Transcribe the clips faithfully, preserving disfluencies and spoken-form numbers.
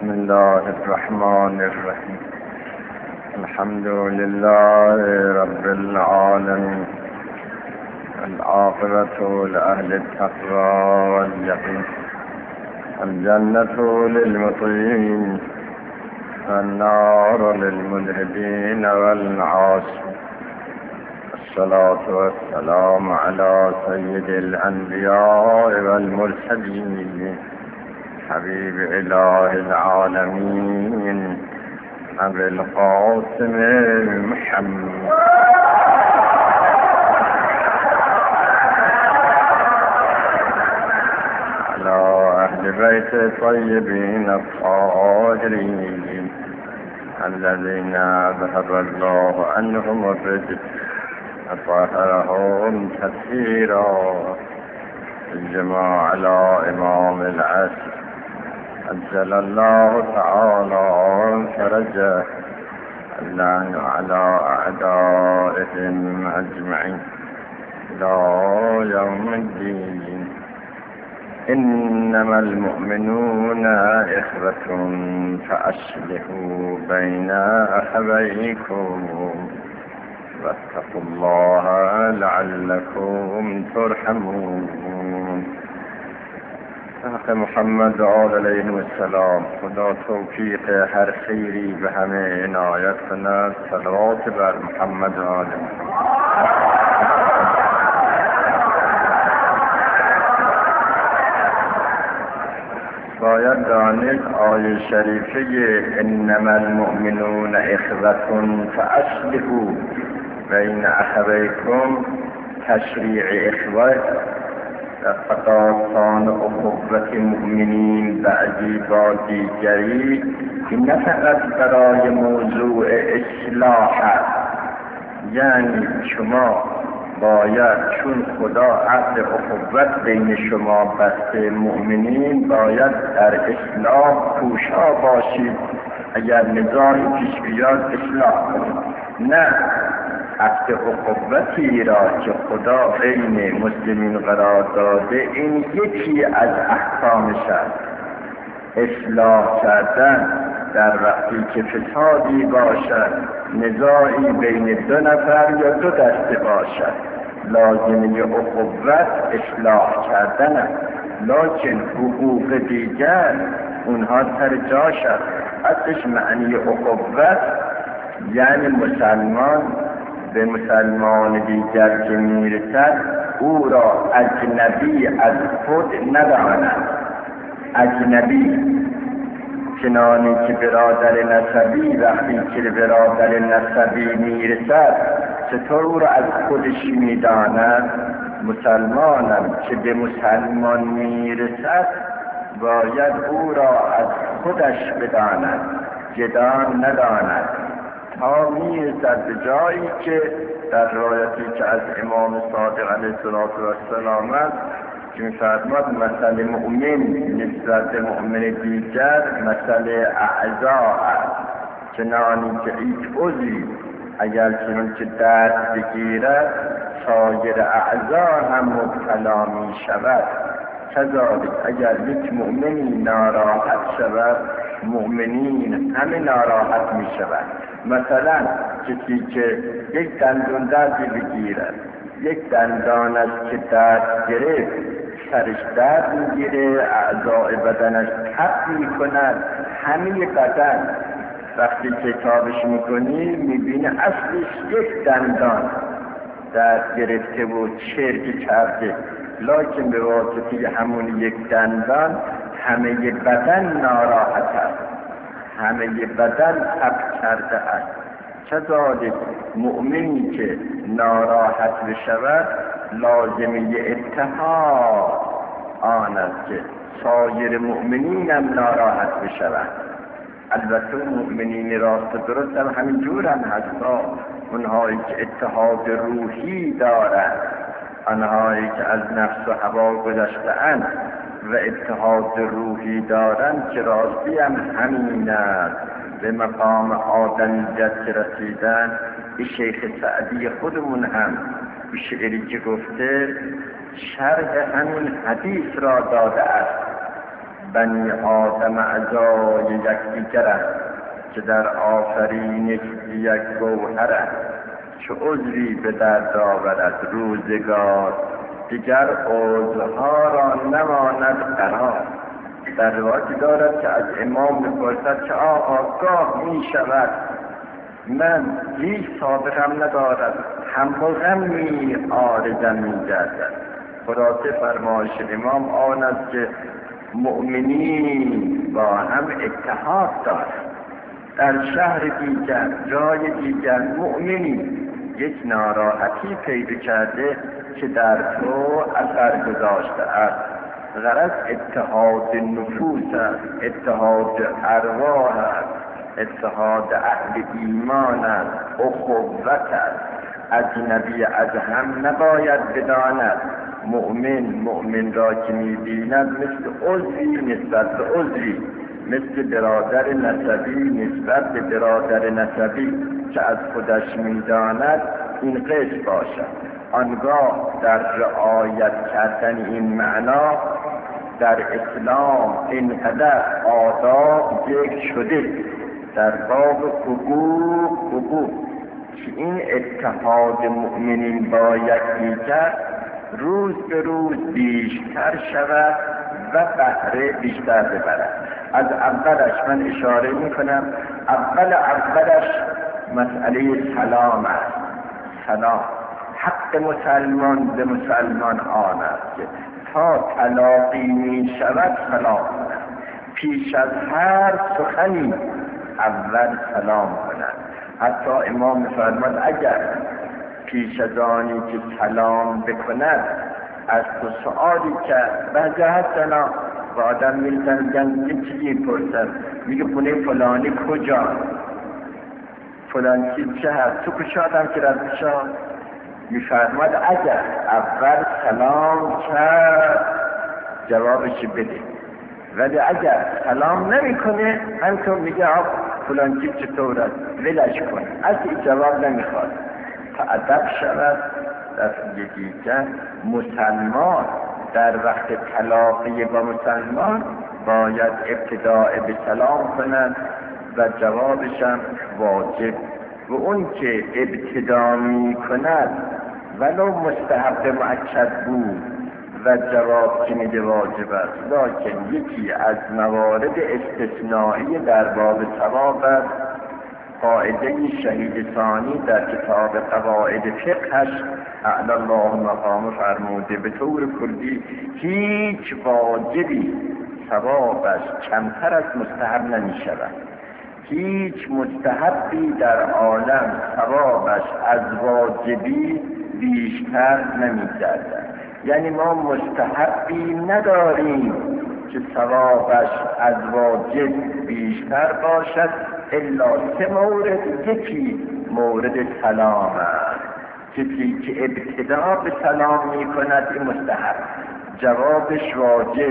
بسم الله الرحمن الرحيم. الحمد لله رب العالمين، العاقبة لأهل التقوى واليقين، الجنة للمطيعين، النار للملحدين والعاصين. الصلاة والسلام على سيد الأنبياء والمرسلين، حبيب إله العالمين، أبي القاسم محمد. على أهل بيت الطيبين الطاهرين الذين ذهب الله عنهم الرجس وطهرهم تطهيرا. الجماعة على إمام العصر أجل الله تعالى فرجه، اللعن على أعدائهم أجمعين إلى يوم الدين. إنما المؤمنون إخوة فأصلحوا بين أخويكم واتقوا الله لعلكم ترحمون. حق محمد علیه السلام. خدا توفیق هر خیری به همه عنایت کند. صلوات بر محمد علیه. باید دانید آیه شریفه انما المؤمنون اخوة فاصلحوا بین اخویکم تشریع اخوه در قطعان اخوت مؤمنین بعضی با دیگری که نه فقط برای موضوع اصلاح است، یعنی شما باید چون خدا عقد اخوت بین شما بسته مؤمنین باید در اصلاح کوشا باشید. اگر نزاعی پیش بیاد اصلاح کنید، نه عقد اخوتی را که خدا بین مسلمین قرار داده این یکی از احکامش است. اصلاح کردن در وقتی که فسادی باشد، نزاعی بین دو نفر یا دو دسته باشد، لازمه اخوت اصلاح کردن است. لکن حقوق دیگر اونها سر جاش است. اصلش معنی اخوت یعنی مسلمان به مسلمان دیگر که میرسد او را اجنبی از خود نداند. اجنبی چنانی که برادر نسبی وقتی که برادر نسبی میرسد چطور او را از خودش میداند، مسلمانم که به مسلمان میرسد باید او را از خودش بداند، جدان نداند، تا میرسد به جایی که در روایتی که از امام صادق علیه السلام است که می‌فرماد مثل مؤمن نسبت مؤمن دیگر مثل اعضا است، چنانی که هیچ عضوی اگر چنانچه درد بگیرد سایر اعضا هم مبتلا می شود، کذالک اگر یک مؤمنی ناراحت شود مؤمنین همه ناراحت می شود. مثلا کسی که یک دندون درد بگیرد، یک دندانش که درد گرفت سرش درد میگیره، اعضای بدنش تب میکند، همه بدن وقتی که تابش میکنی میبینه اصلش یک دندان درد گرفته و چرک کرده، لکن به واسطه همون یک دندان همه بدن ناراحت است، همه بدن تب کرده است. کذالک مؤمنی که ناراحت بشود لازمه اتحاد آن است که سایر مؤمنین هم ناراحت بشود. البته مؤمنین راست درست هم همین جور هم هستا، اونهایی که اتحاد روحی دارند، آنهایی که از نفس و هوا گذشته‌اند و اتحاد روحی دارند که راستی هم همین است. به مقام آدمیت که رسیدن، این شیخ سعدی خودمون هم به شعری که گفته شرح همین حدیث را داده است. بنی آدم اعضای یکدیگر که در آفرینش یک گوهر است، چه عذری به درد آورد روزگار، دیگر عذرها را نماند قرار. در روایتی دارد که از امام می‌پرسد که آقا گاه می شود من هیچ سابقم ندارد، هم و غمی عارضم می‌گردد. خلاصه فرمایش امام آن است که مؤمنین با هم اتحاد دارند. در شهر دیگر، جای دیگر مؤمنی یک ناراحتی پیدا کرده که در تو اثر گذاشته است. غرض اتحاد نفوس است، اتحاد ارواح است، اتحاد اهل ایمان است، اخوت است. اجنبی از هم نباید بداند. مؤمن مؤمن را که می‌بیند مثل عضوی نسبت به عضوی، مثل برادر نسبی نسبت به برادر نسبی که از خودش می‌داند این قسم باشد. آنگاه در رعایت کردن این معنا در اسلام اینقدر آداب ذکر شده در باب حقوق حقوق که این اتحاد مؤمنین با یکدیگر روز به روز بیشتر شود و بهره بیشتر ببرد. از اولش من اشاره میکنم، اول اولش مسئله سلام است. سلام حق مسلمان به مسلمان آن است که تا تلاقی می شود سلام کند، پیش از هر سخنی اول سلام کند. حتی امام می‌فرماید اگر پیش از آنی که سلام بکند از تو سؤالی کرد بعد سلام و آدم می‌زنه یه چیزی پرسد، میگه خونه فلانی کجا، فلان چیز چه هست، تو کجا آدم که رد بشاد. می‌فرماید اگر اول سلام کرد جوابش بده، ولی اگر سلام نمی‌کنه همینطور میگه آب فلان چیز چطور است ولش کن، اصلا جواب نمیخواد. تا ادب شود در یکی‌گر مسلمان در وقت تلاقی با مسلمان باید ابتداء به سلام کند و جوابش هم واجب. و اون که ابتدا می کند ولو مستحب مؤکد بود و جواب که میده واجب است، لکن یکی از موارد استثنایی در باب ثواب است. قاعده شهید ثانی در کتاب قواعد فقهش اعلی الله مقام فرموده به طور کلی هیچ واجبی ثوابش کمتر از مستحب نمی شود. هیچ مستحبی در عالم ثوابش از واجبی بیشتر نمی گردد. یعنی ما مستحبی نداریم که ثوابش از واجب بیشتر باشد الا سه مورد. یکی مورد سلام است. کسی که ابتدا به سلام می کند این مستحب، جوابش واجب.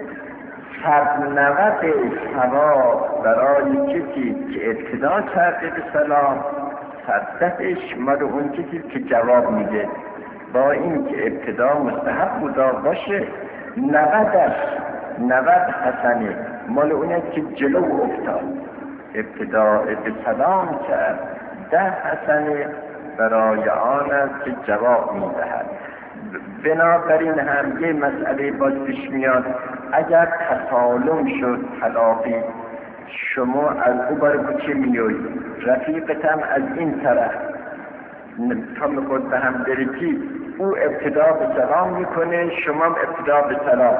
سرنوشت ثواب برای کسی که ابتدا کرده به سلام، صدتش مال اون کسی که جواب میده. با این که ابتدا مستحب بودا باشه، نودش نود حسنه مال اونه که جلو افتاد ابتدا به سلام کرد، ده حسنه برای آن است که جواب میدهد. بنابراین هم یه مسئله باز پیش میاد، اگر تسالم شد تلاقی، شما از او بار کوچه میوی، رفیقت هم از این طرف تا میخود به هم برکی، او ابتدا به سلام میکنه شما هم ابتدا به سلام،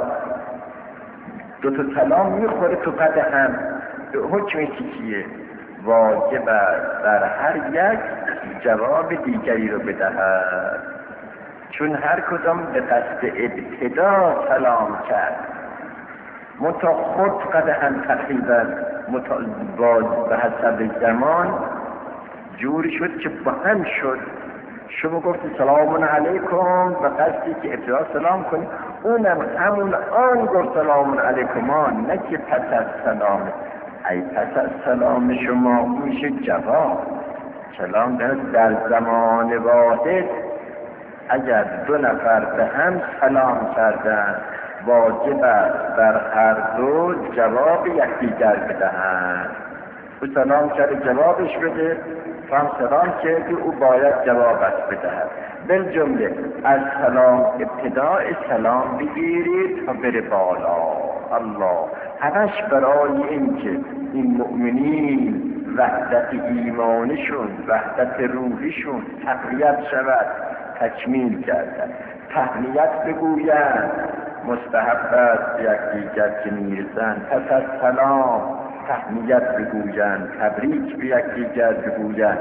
دو تا سلام میخوره تو قد هم. حکم چیه؟ واجب است در هر یک جواب دیگری رو بدهد، چون هر کدام به قصد ابتدا سلام کرد. متا خود قد هم تقریبا باز به حسب زمان جوری شد که با هم شد. شما گفتی سلام علیکم و قصدی که ابتدا سلام کنی، اونم همون آن گفت سلام علیکم، نه که پس از سلام. ای پس از سلام شما میشه جواب. سلام در زمان واحد اگر دو نفر به هم سلام کردن واجب است در هر دو جواب یکدیگر بدهند. او سلام کرد جوابش بده، تو هم سلام کردی او باید جوابش بدهد. بالجمله از سلام ابتداء سلام بگیرید تا بره بالا. الله همش برای اینکه این مؤمنین وحدت ایمانشون، وحدت روحیشون تقویت شود، تکمیل کردن. تهنیت بگویند، مستحب است یکدیگر که میرسند پس از سلام تهنیت بگویند، تبریک به یکدیگر بگویند.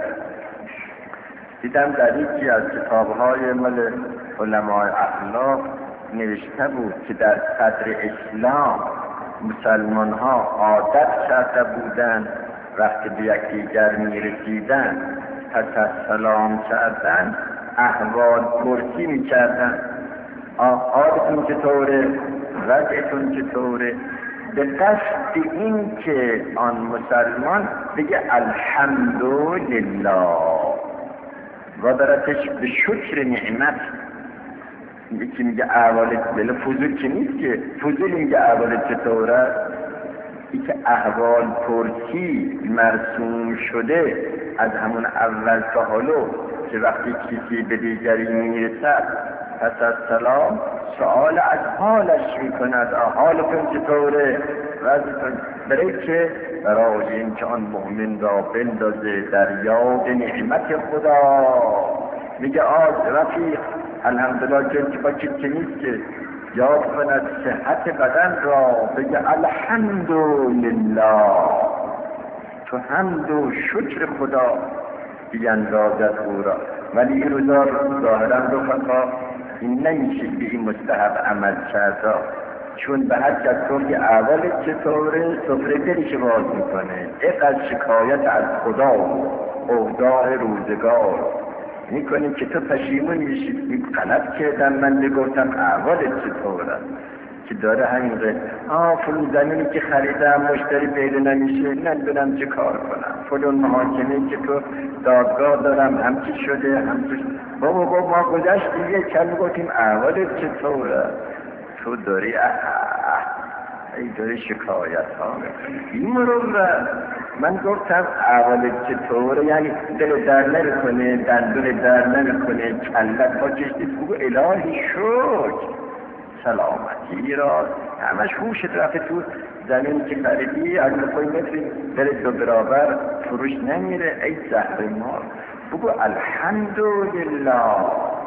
دیدم در یکی از کتاب‌های مال علمای اخلاق نوشته بود که در صدر اسلام مسلمان ها عادت کرده بودند وقتی به یکدیگر میرسیدن پس از سلام کردن احوال پرسی میکردن. حالتون چطوره؟ وضعتون چطوره؟ به قصد این که آن مسلمان بگه الحمدلله و درتش به شکر نعمت. یکی میگه احوالت بله فضول که نیست که فضول میگه احوالت چطوره، ای که احوال پرسی مرسوم شده از همون اول تا حالا که وقتی کسی به دیگری میرسد پس از سلام سوال از حالش میکند، حالتون چطوره، وضعتون، برای که برای اینکه آن مؤمن را بندازه در یاد نعمت خدا. میگه آج رفیق الحمدلله که با کسی نیست که یاد کند صحت بدن را، بگه الحمدلله، تو حمد و شکر خدا بیندازد او را. ولی این روزا ظاهرا رفقا این نمیشه به این مستحب عمل کرده، چون به هر کس تو که اول چطوره سفره دلش باز میکنه. اینقدر شکایت از خدا و اوضاع روزگار میکنیم که تو پشیمون میشید این غلط کردم من بگفتم اولت چطوره که داره همین قید آه فلون زمینی که خریدم مشتری پیدا نمیشه ندونم چه کار کنم، فلون محاکمه که تو دادگاه دارم همچی شده همچی شده. بابا بابا ما گذشت دیگه کل گفتیم اولت چطوره، تو داری اه اه ای داری شکایت ها این مرور. من گفتم اولت چطوره یعنی دل در نمیکنه، دندون در نمیکنه، کلت با چشتی بگو الهی شکر سلامتی را همش هوشت رفته تو زمین که خریدی از نخوی متری دلت دو برابر فروش نمیره. ای زهر مار بگو الحمدلله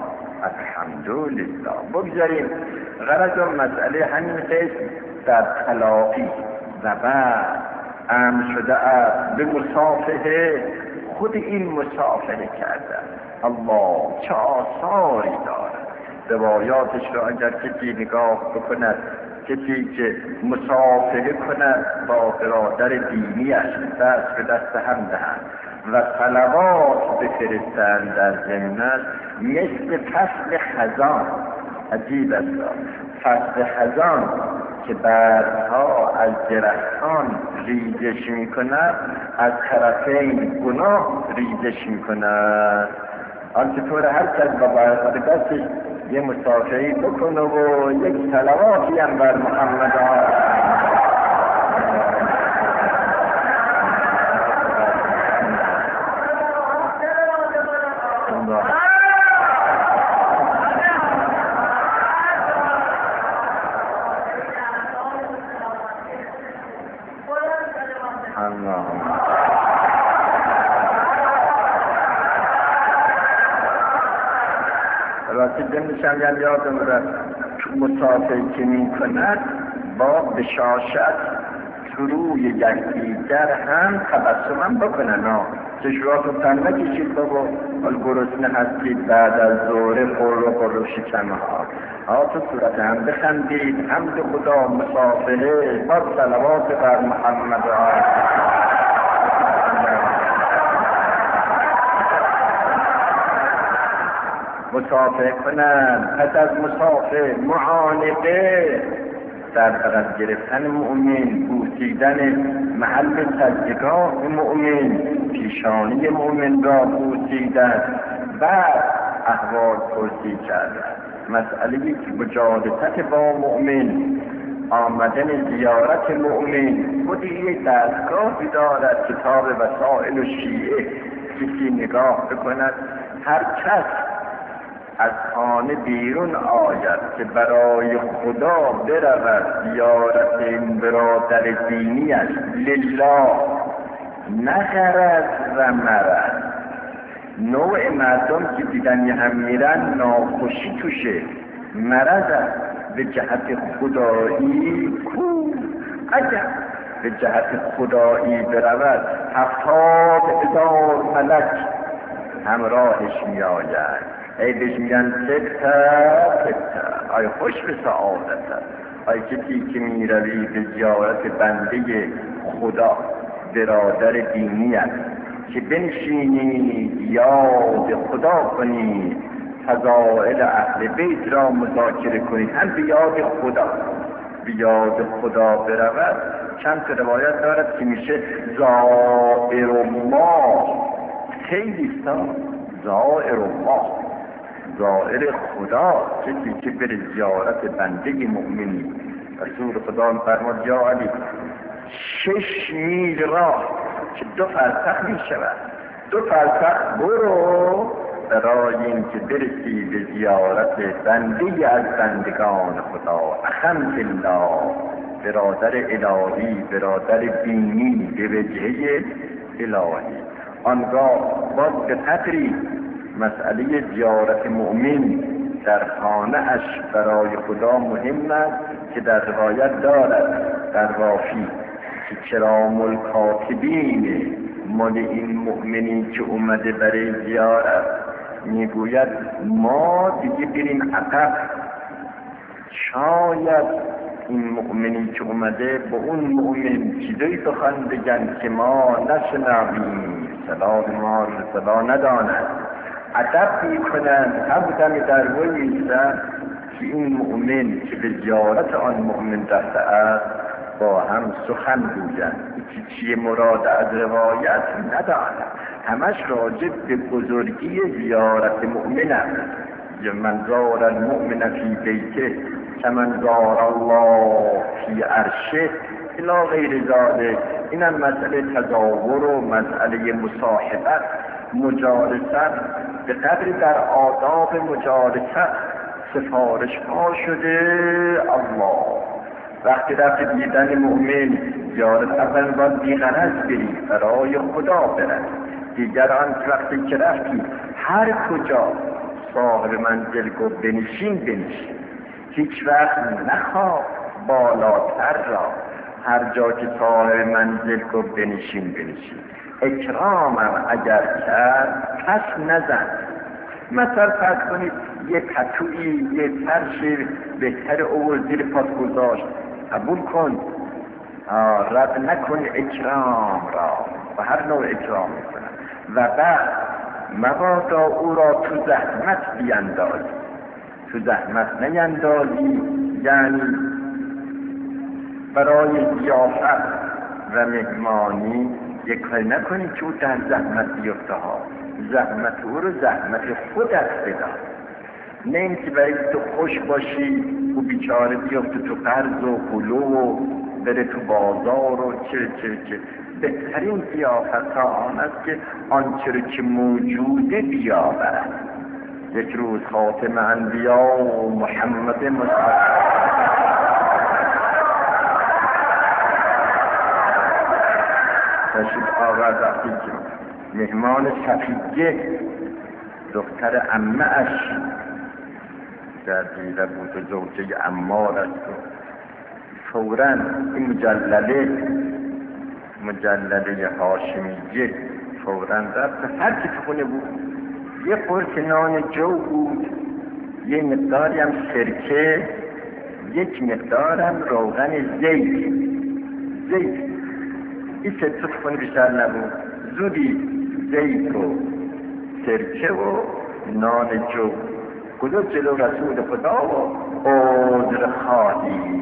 الحمدلله. بگذاریم غرض و مسئله همین قسم در تلاقی و بعد امر شده است به مصافحه. خود این مصافحه کرده الله چه آثاری دارد. روایاتش را اگر کسی نگاه بکند، کسی که مصافحه کند با برادر دینیش دست به دست هم دهند و صلوات بفرستند در ضمنش، مثل فصل خزان. عجیب است فصل خزان که برگها از درختان ریزش می کند، از طرفین گناه ریزش می کند. آنچه طور هر کس با برکت دستش یه مصافحه‌ای بکنه و یک صلواتی هم بر محمد آمد. راستی دمشم یعنی یادم را مصافحه که می کند با بشاشت روی یکدیگر هم تبسم هم بکنن ها. چشماتون تن نکشید بابا حال گرسنه هستید بعد از ظهر قر و قر و شکم ها ها تو صورت هم بخندید. حمد خدا، مصافحه با صلوات بر محمد آمد. مصافحه کنند. پس از مصافحه معانقه در طرف گرفتن مؤمن، بوسیدن محل سجدگاه مؤمن، پیشانی مؤمن را بوسیدن، بعد احوال پرسی کردن. مسئله که مجالست با مؤمن، آمدن زیارت مؤمن خودی یک دستگاهی دارد. کتاب وسائل الشیعه کسی نگاه بکند، هر کس از خانه بیرون آید که برای خدا برود زیارت این برادر دینیش لله، نه غرض و مرض. نوع مردم که دیدن هم میرن ناخوشی توشه، مرض به جهت خدایی کو. اگر به جهت خدایی برود هفتاد هزار ملک همراهش می آید. ای بهش میگن تکتا تکتا، آی خوش به سعادت. آی کسی که می روی به زیارت بنده خدا برادر دینی است که بنشینی یاد خدا کنی، فضائل اهل بیت را مذاکره کنید، هم به یاد خدا به یاد خدا برود. چند تا روایت دارد که میشه زائر الله، خیلی سا زائر الله، زائر خدا، کسی که بر زیارت بنده مؤمنی. رسول خدا فرمود یا علی شش میل راه که دو فرسخ می شود، دو فرسخ برو برای این که برسی به زیارت بنده از بندگان خدا، اخم الله، برادر الهی، برادر دینی به وجهه الهی. آنگاه باز به قدری مسئله زیارت مؤمن در خانه اش برای خدا مهم است که در روایت دارد در وافی که کرام الکاتبین مال این مؤمنی که اومده برای زیارت میگوید ما دیگه بریم عقب، شاید این مؤمنی که اومده با اون مؤمن چیزایی سخن بگن که ما نشنویم، صلاح ما صدا نداند، ادب میکنند. هم دم در وی ایستن که این مؤمن که به زیارت آن مؤمن رفته است با هم سخن گویند. که چیه مراد از روایت نداند، همش راجع به بزرگی زیارت مؤمن است. من زار المؤمن فی بیته کمن زار الله فی عرشه الی غیر ذلک. اینم مسئله تزاور و مسئله مصاحبت، مجالست. به قدری در آداب مجالست سفارش ها شده. الله وقتی رفت دیدن مؤمن زیارت اول باید بیغرض بری، برای خدا برد. دیگر آن وقتی که رفتی هر کجا صاحب منزل گفت بنشین بنشین، هیچ وقت نخواه بالاتر را. هر جا که صاحب منزل گفت بنشین بنشین. اکرامم اگر کرد پس نزن. مثلا فرض کنید یه پتویی یه فرش بهتر او زیر پاس گذاشت، قبول کن، رد نکن اکرام را، و هر نوع اکرام میکنن. و بعد مبادا او را تو زحمت بیندازی، تو زحمت نیندازی، یعنی برای ضیافت و مهمانی یک کاری نکنی که او در زحمت بیفته ها. زحمت او رو زحمت خودت بدار، نه اینکه برای تو خوش باشی و بیچاره بیفته تو قرض و غلو و بره تو بازار و چه چه چه. بهترین ضیافت ها آن است که آنچه رو که موجوده بیاورد. یک روز خاتم انبیا و محمد مصطفی تشریف آورد، وقتی که مهمان صفیه دختر عمه اش در دیده بود و زوجه عمار است و فوراً این مجلله مجلله هاشمیه فوراً رفت. هر کی تو خونه بود یه قرص نان جو بود، یه مقداری هم سرکه، یک مقدار هم روغن زیت زیت این سه تا خونه بیشتر نبود. زودی زیت و سرکه و نان جو گذاشت جلو رسول خدا و عذر خواهی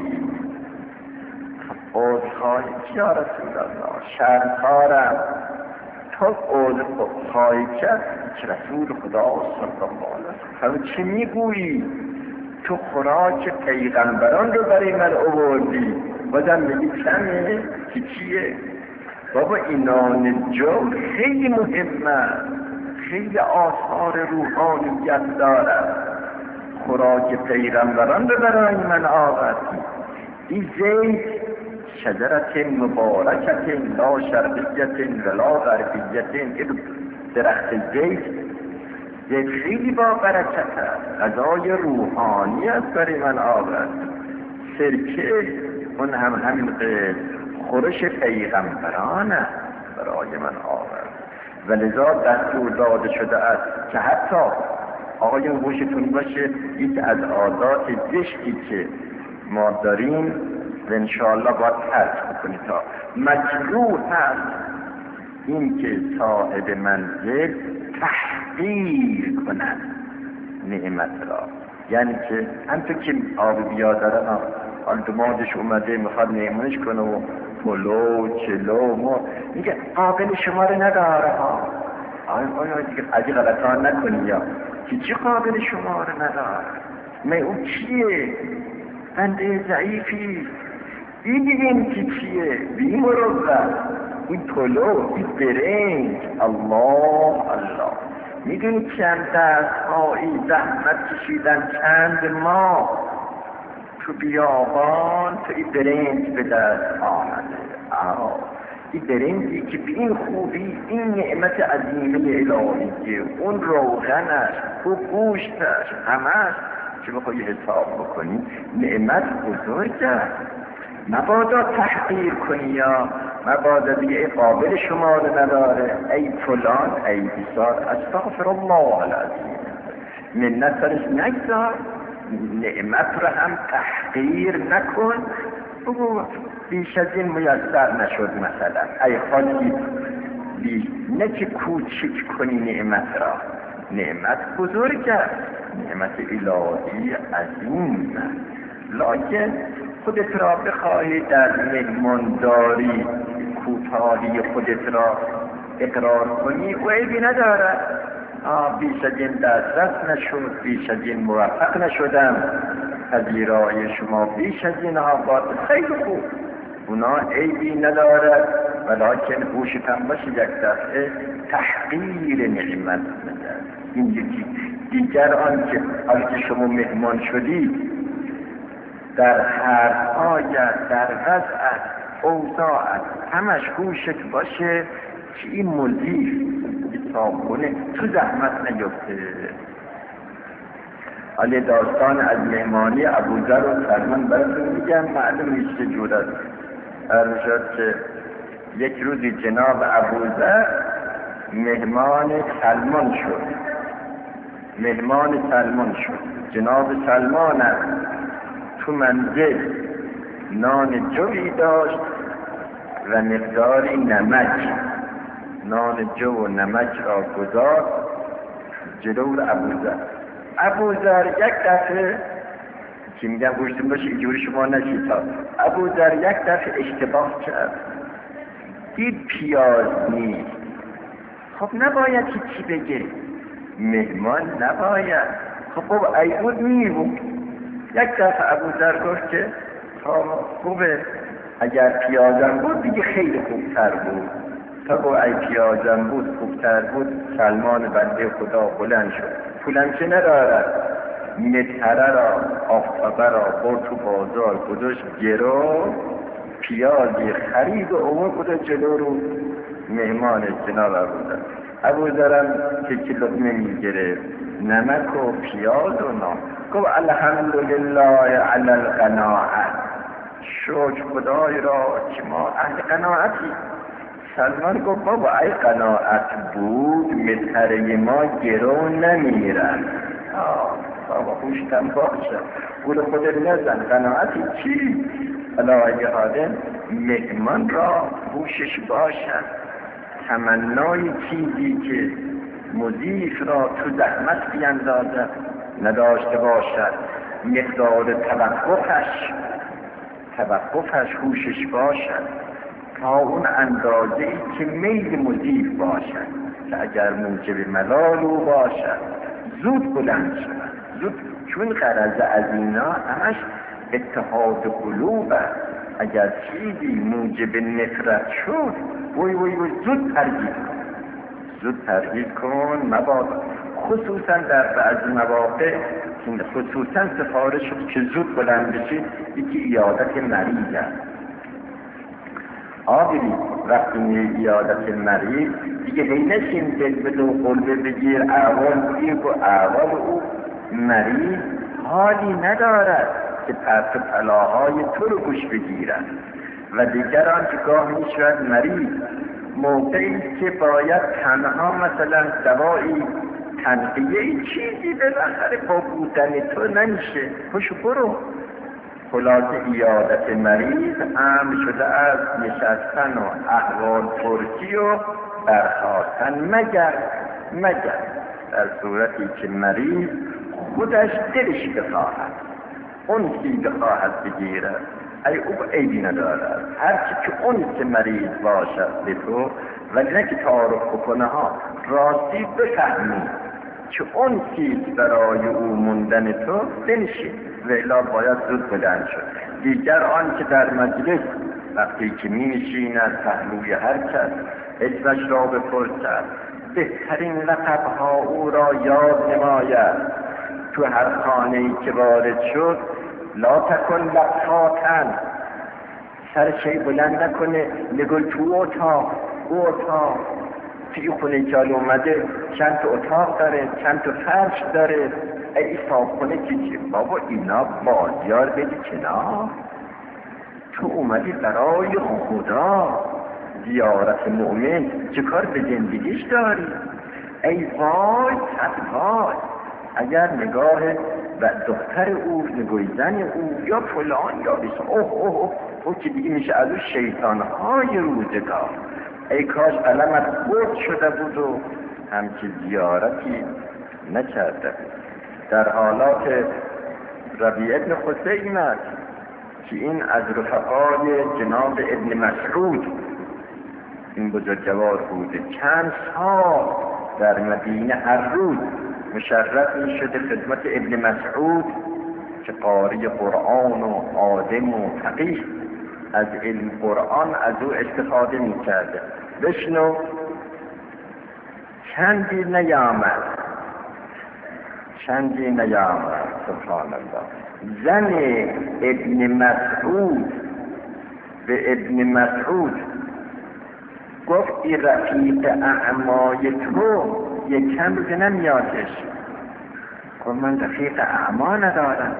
عذر خواهی یا رسول الله شرمکارم تو عذر خواهی کرد که رسول خدا صلی الله علیه وسلم چی میگویی؟ تو خوراک پیغمبران رو برای من آوردی، بازم میگی کمه که چیه؟ بابا این نان جو خیلی مهمه، خیلی آثار روحانیت دارد. خوراک پیغمبران رو برای من آوردی. این زیت شجرت مبارکت لا شرقیت ولا غربیت، این درخت زیت زیت خیلی با برکت است، غذای روحانی است برای من آورد. سرکه اون هم همین خورش پیغمبران است برای من آورد. و لذا دستور داده شده است که حتی آقایون گوشتون باشه، یک از عادات زشتی که ما داریم و انشاءالله باید ترک کنید تا مجروح هست این که صاحب منزل تحقیر کند نعمت را. یعنی که همطور که آب بیا داره حال دمادش اومده میخواد نعمتش کنه و پلو چلو ما میگه قابل شما رو نداره ها. آیا دیگه قدی غلطان نکنی یا که چی قابل شما رو نداره؟ می اون چیه؟ بنده ضعیفی این که چیه؟ بیم رو این پلو این برنج الله الله میدونی چند دست هایی زحمت کشیدن چند ماه تو بیابان تو این برنج به دست آمده. آه این برنجی که به این خوبی این نعمت عظیمه الهیه، اون روغنش و گوشتش همش که بخوای حساب بکنی نعمت بزرگه. مبادا تحقیر کنی یا مبادا دیگه ای قابل شما رو نداره، ای فلان ای بسار، استغفر الله العظیم، منت سرش نگذار، نعمت رو هم تحقیر نکن. بگو بیش از این میسر نشد مثلا ای خاکی بیش، نه که کوچک کنی نعمت را. نعمت بزرگه، نعمت الهی عظیم، لکن خودت را بخواهی در مهمانداری کوتاهی خودت را اقرار کنی و عیبی نداره. بیش از این دسترس نشد، بیش از این موفق نشدم، پذیرای شما بیش از این آباد خیلی خوب، اونا عیبی نداره، ولیکن گوشت هم باشه یک دفعه تحقیر نعمت بده. این یکی دیگر آن که حالی که شما مهمان شدید در حرف‌هایت، در وضعت، اوضاعت همش گوشت باشه که این مضیف حساب کنه تو زحمت نیفته. حالی داستان از مهمانی ابوذر و سلمان براتون میگم، معلوم نیست چه جور است. عرض شد که یک روزی جناب ابوذر مهمان سلمان شد مهمان سلمان شد جناب سلمان تو منزل نان جوی داشت و مقداری نمک، نان جو و نمک را گذاشت جلو ابوذر. ابوذر یک دفعه که میگم گوشتون باشه اینجوری شما نشید، ابوذر یک دفعه اشتباه کرد، دید پیاز نیست. خب نباید که چی بگه، مهمان نباید، خب خب ای بود میمون. یک دفعه ابوذر گفت که خوبه اگر پیازم بود دیگه خیلی خوبتر بود. تا گفت ای پیازم بود خوبتر بود، سلمان بنده خدا بلند شد، پولم که ندارد، متره را آفتابه را برد تو بازار گذاشت گرو، پیازی خرید و عمر بوده جلو رو مهمان جناب ابوذر. ابوذرم که که لقمه میگیره نمک و پیاز و نان، گفت الحمدلله علی القناعت، شکر خدای را که ما اهل قناعتی. سلمان گفت بابا ای قناعت بود متره ما گرو نمیرن. بابا خوشتم باشه، گول خودت نزن، قناعتی چی؟ علاوه حاله مهمان را خوشش باشد، تمنای چیزی که مضیف را تو زحمت بیندازد نداشته باشد، مقدار توقفش توقفش خوشش باشد تا اون اندازه ای که میل مضیف باشد که اگر موجب ملال او باشد زود بلند شود، زود، چون غرض از اینا همش اتحاد قلوب است. اگر چیزی موجب نفرت شد وی وی وی زود ترهیب کن، زود ترهیب کن مبادا. خصوصا در بعضی مواقع خصوصا سفارش شد که زود بلند بشید، یکی ایادت مریض است. آبری وقتی میری ایادت مریض دیگه هی نشین دل به دو قلبه بگیر احوال بگیر و احوال او مریض حالی ندارد که پرت و پلاهای تو رو گوش بگیرد و دیگران که گاه میشود مریض موقعی که باید تنها مثلا دوایی تنقیه چیزی بالاخره با بودن تو نمیشه، خوش برو. خلاصه ایادت مریض امر شده از نشستن و احوال پرسی و برخاستن، مگر مگر در صورتی که مریض خودش دلش بخواهد اون چی بخواهد بگیرد، ای او عیبی ندارد هرچی که اون که مریض باشد به تو، ولی نه که تعارف بکنه ها، راستی بفهمی که اون چیز برای او موندن تو بنشید و الا باید زود بلند شد. دیگر آن که در مجلس وقتی که می نشیند پهلوی هر کس اسمش را بپرسد، بهترین لقبها او را یاد نماید. تو هر خانه‌ای که وارد شد لا تکن لقطاتن، سر شی بلند نکنه، نگل تو اتاق او اتاق توی خونه جال اومده چند تا اتاق داره، چند تا فرش داره، ای صاحب خونه چی؟ بابا اینا بازیار بدی کنار، تو اومدی برای خدا زیارت مؤمن، چه کار به زندگیش داری؟ ای وای تفای اگر نگاه و دختر او، نگوی زن او یا فلان یا بیس اوه اوه اوه او که دیگه میشه از او شیطانهای روزگار. ای کاش قلمت خود شده بود و همچه زیارتی نکرده. در حالات ربیع ابن خثیم است که این از رفقای جناب ابن مسعود این بزرگوار بوده، چند سال در مدینه هر روز مشرف می شده خدمت ابن مسعود که قاری قرآن و عالم و فقیه، از علم قرآن از او استفاده می کرده. بشنو چندی نیامد چندی نیامد سبحان الله. زن ابن مسعود به ابن مسعود گفت ای رفیق اعمای تو یک کم روزه نمیادش. گفت من رفیق اعما ندارم،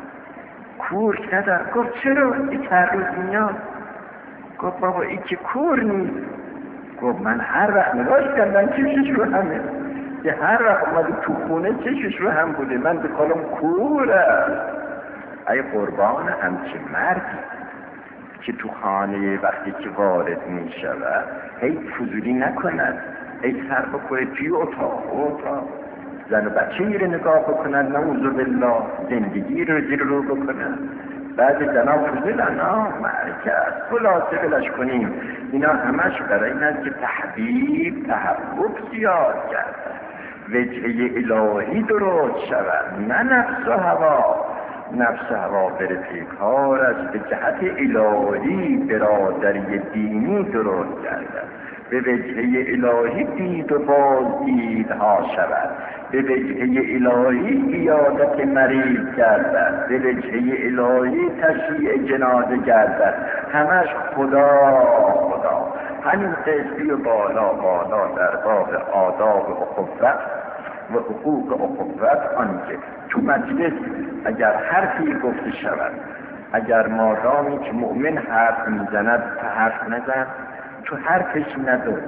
کور ندارم. گفت چرا این هر روز میاد؟ گفت بابا این که کور نیست. گفت من هر وقت نگاش کردم چشش رو همه، که هر وقت اومده تو خونه چشش رو هم بوده، من بکنم کوره. ای قربان همچه مردی که تو خانه وقتی که وارد می شود هی فضولی نکند، ای سر بکنه توی اتاق اتاق زن و بچه میره نگاه بکنن، نعوذ بالله زندگی رو زیر رو بکنن. بعد جناب فضول نه مرکز خلاصه بلش کنیم. اینا همش برای این است که تحبیب تحبب زیاد کرده، وجهه الهی درست شود، نه نفس و هوا. نفس هوا بره پیکار است، به جهت الهی برادری دینی درست کرده، به وجهه الهی دید و باز دیدها شود، به وجهه الهی ایادت مریض گردد، به وجهه الهی تشییع جنازه گردد. همش خدا خدا. همین قصدی و بالا بالا در باب آداب و اخوت و حقوق اخوت آنکه تو مجلس اگر حرفی گفته شود، اگر مادامی که مؤمن حرف میزند تا حرف نزن، تو حرفش نداد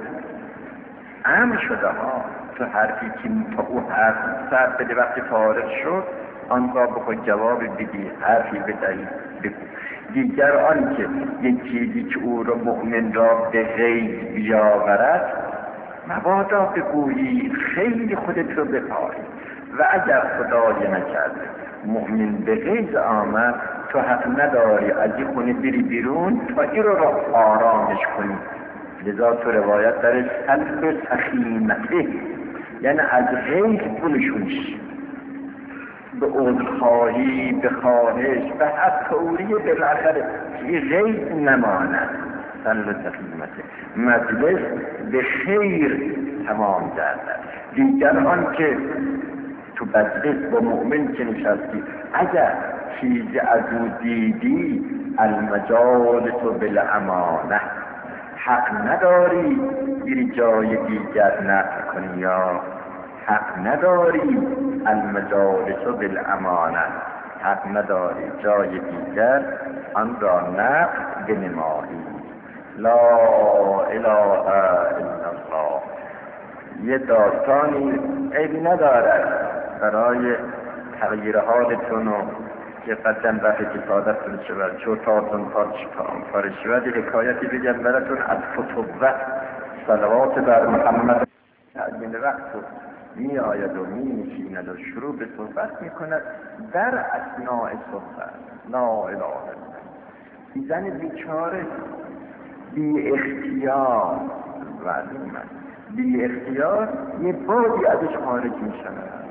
امر شده ها، تو حرفی که تا او حرف سر بده وقتی فارغ شد آنگاه بخود جواب بدی، حرفی بدهی بگو. دیگر آن که یک چیزی که او را مؤمن را به غیب بیاورد مبادا بگویی، خیلی خودت رو بپایی. و اگر خدای نکرده مؤمن به غیب آمد، تو حق نداری از این خونه بری بیرون تا این رو را آرامش کنی. لذا تو روایت داره سلب سخیمته، یعنی از غیب بلشونش به عذرخواهی، به خواهش، به هر طوری بالاخره که غیب نماند سلط قیمته مجلس به خیر تمام گردد. دیگر آن که تو مجلس با مؤمن که نشستی اگر چیزی از او دیدی المجالس بالامانه، حق نداری بری جای دیگر نقل کنی، یا حق نداری المجالس بالامانه، حق نداری جای دیگر آن را نقل بنمایی. لا اله الا الله. یه داستانی عیبی ندارد برای تغییر حالتون و که قدم رفت افادتون شود، چوتاتون پارش شود. یک حکایتی بگم براتون از فتوت صلوات بر محمد. این وقت می آید و می نشیند و شروع به صحبت می کند. در اثناء صحبت لا اله الا الله این زن بیچاره بی اختیار وعدیمت بی اختیار یه بادی ازش خارج می شود.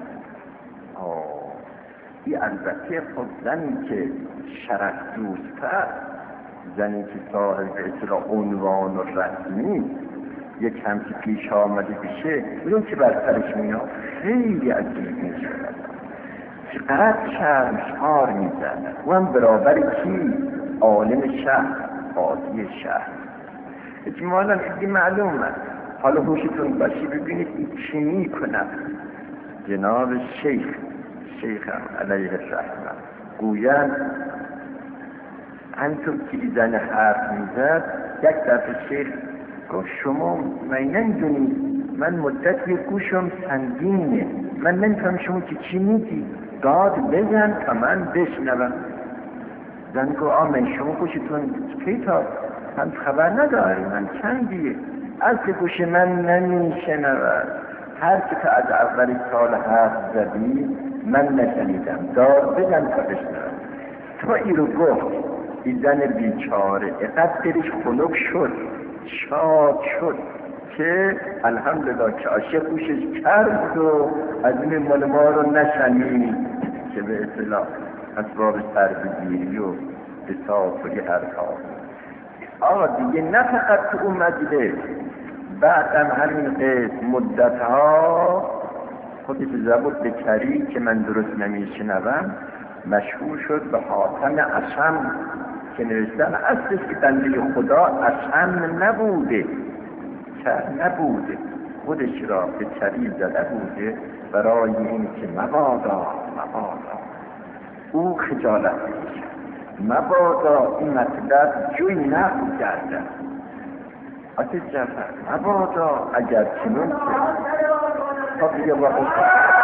این البته خود زنی که شرف دوست‌تر، زنی که صاحب اطلاع عنوان و رسمی یک همچی پیش آمده بشه بودن که بر سرش میاد خیلی عجیب می شود. چقدر شرمشار می زند و هم برابر کی؟ عالم شهر، قاضی شهر. اجمالا این معلومه. حالا هوشتون باشی ببینید این چی می کند. جناب شیخ شیخ علیه الرحمه گویند همینطور که زن حرف میزد یک دفعه شیخ گفت شما من نمیدونی من مدت یه گوشم سنگینه، من نمیفهم شما که چی میگی، داد بزن تا من بشنوم. زن گفت آمین شما گوشتون کتاب هم خبر نداری من چندیه از که گوش من نمیشنود، هر که تا از اولی سال حرف زدی من نشنیدم، داد بزن تا بشنوم. تا ای رو گفت این زن بیچاره اقدر دلش خنک شد، شاد شد که الحمدلله که عاشق گوشش کرد و از این مال ما رو نشنید که به اصطلاح اسباب سربگیری و بساط و یه حرکات. آقا دیگه نه فقط تو اون مجلس، بعدم همین قسم مدتها خودش زبط به کری که من درست نمیشنوم مشهور شد به حاتم اصم که نوشتن اصلش که بنده خدا اصم نبوده، کر نبوده، خودش را به کری زده بوده برای این که مبادا مبادا او خجالت بکشد، مبادا این مطلب جوی نقل کرده. آتش جعفر مبادا اگر چنون که تا دیگه با خود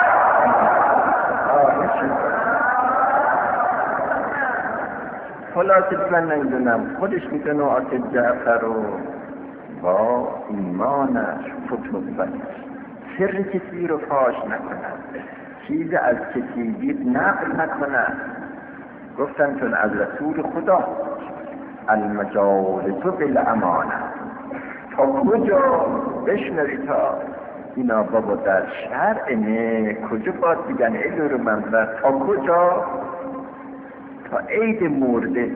خلاصه من نمیدونم خودش میدونه آتش جعفر رو با ایمانش فتوت سر کسی رو فاش نکنند، چیز از کسی دید نقل نکنند. گفتن چون از رسول خدا المجالس بالامانه، تا کجا بشنوی تا اینا بابا در شرع نه کجا باید بگن ایدو رو من تا کجا تا عید مرده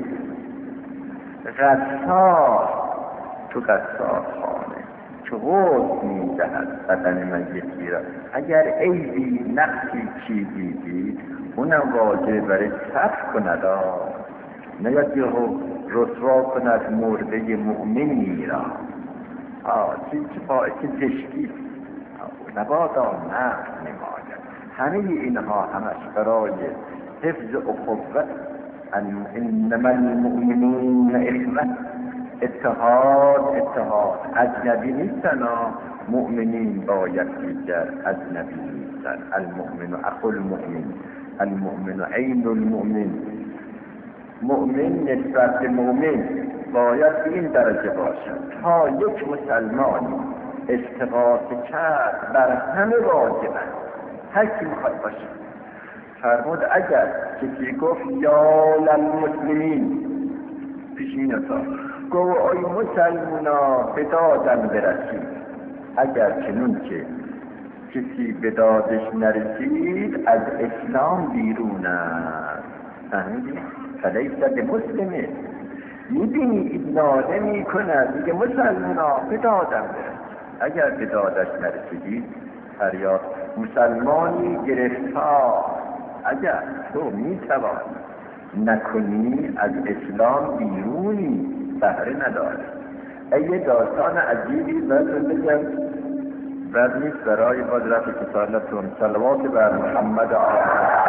غصار تو غصار خانه که غص می دهد بدن میتی را، اگر عیبی نقصی چیزی دید اونم واجه برای صف کند، نیاد یه رسوا کند مرده مؤمنی را. آه چیز باعث زشتی نبادا نقل نماید. همه اینها همش برای حفظ اخوت، انما المؤمنون اخوة، اتحاد اتحاد اجنبی نیستن، مؤمنین باید دیگر اجنبی نیستن. المؤمن اخو المؤمن، المؤمن عین المؤمن. مؤمن نسبت به مؤمن باید به این درجه باشد تا یک مسلمانی استغاثه کرد بر همه واجب است، هر کی میخواد باشه. فرمود اگر کسی گفت یا للمسلمین پیشینتا گو ای مسلمونا به دادم برسید، اگر چنون که کسی به دادش نرسید از اسلام بیرون است. فهمیدی؟ فلیس بمسلمه. میبینی ناله میکند میگه مسلمان ها به دادم برس. اگر به دادش نرسیدید فریاد مسلمانی گرفتار. اگر تو میتوانی نکنی از اسلام بیرونی، بهره نداری. یه داستان عجیبی بهتون بگم، بد نیست برای باز رفت کسالتون. صلوات بر محمد آقا.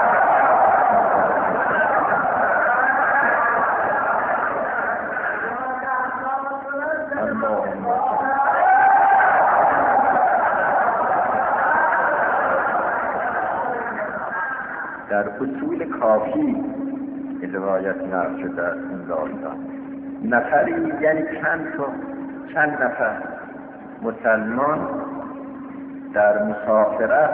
در اصول کافی روایت نقل شده در این داستان، نفری یعنی چند تا چند نفر مسلمان در مسافرت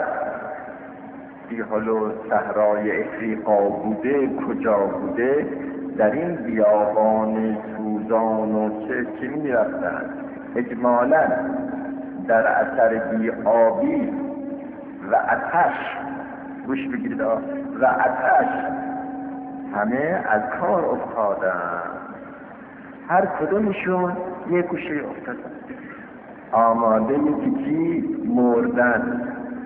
فی حلو صحرای افریقا بوده، کجا بوده، در این بیابان سوزان و چه چه می رفتن. اجمالا در اثر بیابی و آتش، گوش بگیرید، و آتش همه از کار افتادن. هر کدومشون یک گوشه افتادن، آماده یکی مردن،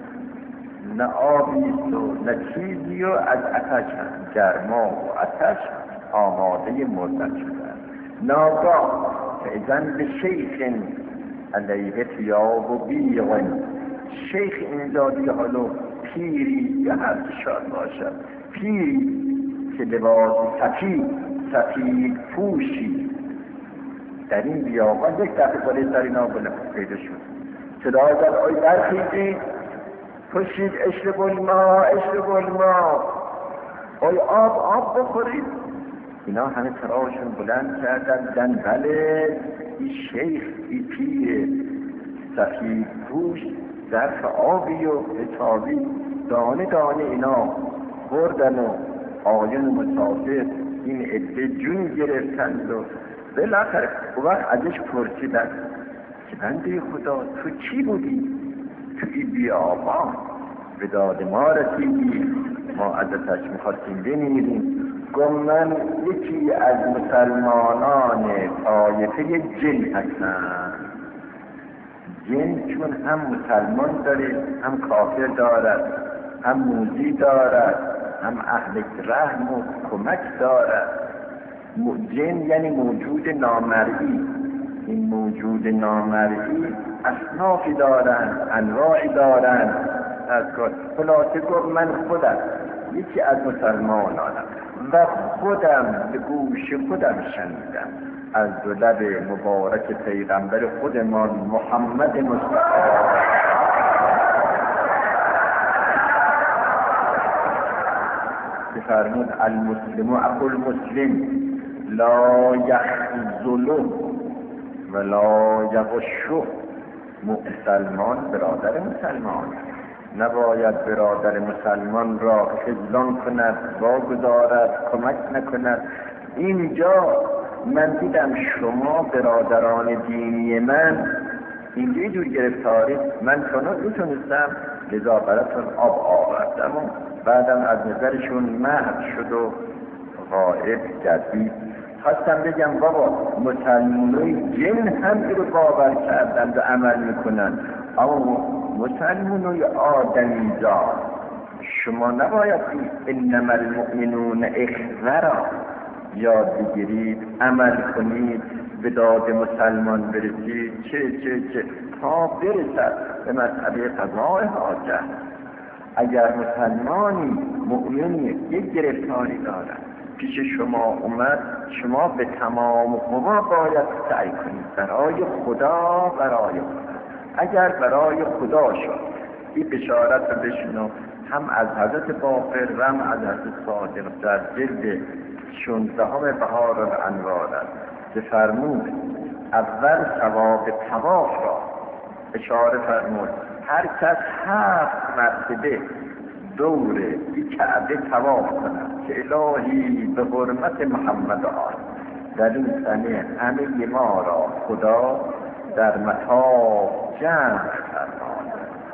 نه آبیست و نه چیزی و از آتش هم، گرما و آتش آماده مردن شدن. ناگاه فاذن به شیخ علیه ثیاب و بیغ. شیخ اینجا دیگه حالا پیری یا هر چی شاد باشد، پیری که لباس سفید سفید پوشی در این بیابان یک دفعه بالا سر اینا پیدا شد. صدا زد آی برخیزید، پشید اشرب الماء اشرب الماء، آی آب آب بخورید. اینا همه سراشون بلند کردن، دن بله این شیخ این پیر سفید پوش ظرف آبی و حسابی دانه دانه اینا بردن و آیون مسافر این عده جون گرفتند و بالاخره او وقت ازش پرسیدن که بنده خدا تو چی بودی؟ تو این بیابان به داد ما رسیدی، ما ازش میخواستیم بمیریم. گم من یکی از مسلمانان طایفه جن هستم. جن چون هم مسلمان داره، هم کافر دارد، هم موذی دارد، هم اهل رحم و کمک دارد. جن یعنی موجود نامرئی. این موجود نامرئی اصنافی دارند، انواعی دارند. از خلاصه گفت من خودم یکی از مسلمانانم و خودم به گوش خودم شنیدم از دو لب مبارک پیغمبر خودمان محمد مصطفی که فرمود المسلم اخو المسلم لا یخذله ولا یغشه. مسلمان برادر مسلمان، نباید برادر مسلمان را خذلان کند، واگذارد، کمک نکند. اینجا من دیدم شما برادران دینی من اینجوری جور گرفتارید، من چون میتونستم لذا براتون آب آوردم و بعدم از نظرشون محو شد و غائب گردید. خواستم بگم بابا مسلمانای جن هم این رو باور کردن و عمل میکنن، اما مسلمانای آدمیزاد شما نباید انما المؤمنون اخوه یاد بگیرید، عمل کنید، به داد مسلمان برسید، چه چه چه تا برسد به مسئله قضاء حاجت. اگر مسلمانی مؤمنی یک گرفتاری دارد پیش شما اومد، شما به تمام قوا باید سعی کنید برای خدا برای خدا. اگر برای خدا شد این بشارت رو بشنو، هم از حضرت باقر و هم از حضرت صادق در جلد شانزدهم بهار الانوار است که فرمود اول ثواب طواف را اشاره فرمود. هر کس هفت مرتبه دور یک کعبه طواف کند که الهی به حرمت محمد آن در این سنه همه ما را خدا در مطاف جمع فرماند.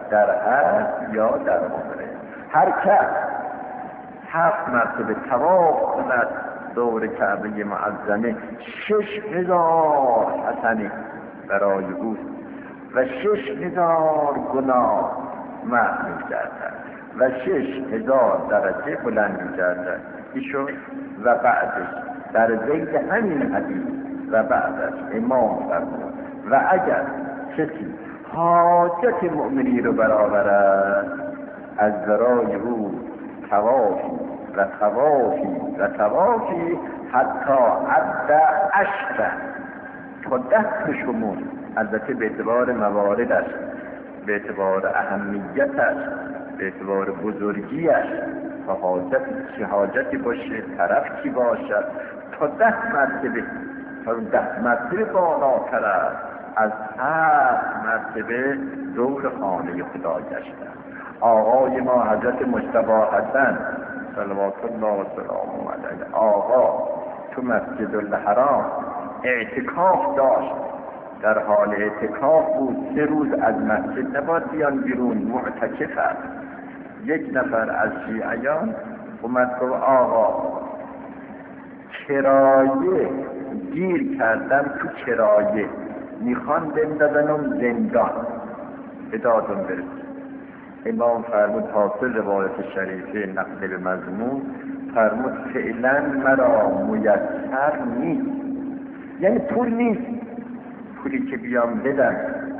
در حج یا در عمره. هر کس هفت مرتبه طواف کند دور کعبه معظمه شش هزار حسنه برای اوست و شش هزار گناه محو می‌گردد و شش هزار درجه بلند می‌گردد. ایشون و بعدش در ذیل همین حدیث و بعدش امام فرمود و اگر کسی حاجت مؤمنی رو برآورد از برای او طوافی و طوافی و طوافی حتی عد عشره تا ده شمول، البته به اعتبار مواردش، به اعتبار اهمیتش، به اعتبار بزرگیش، تا حاجت چه حاجتی باشه، طرف کی باشد، تا ده مرتبه تا ده مرتبه بالاتر است از هفت مرتبه دور خانه خدا گشتن. آقای ما حضرت مجتبی حسن صلوات الله و سلامه علیه، آقا تو مسجد الحرام اعتکاف داشت، در حال اعتکاف بود، سه روز از مسجد نباید بیان بیرون، معتکف است. یک نفر از شیعیان اومد گفت آقا کرایه گیر کردم تو کرایه، میخوان بندازنم زندان، ادادم برسید. امام فرمود حاصل روایت شریفه نقل به مضمون فرمود فعلا مرا میسر نیست، یعنی پول نیست، پولی که بیام بدم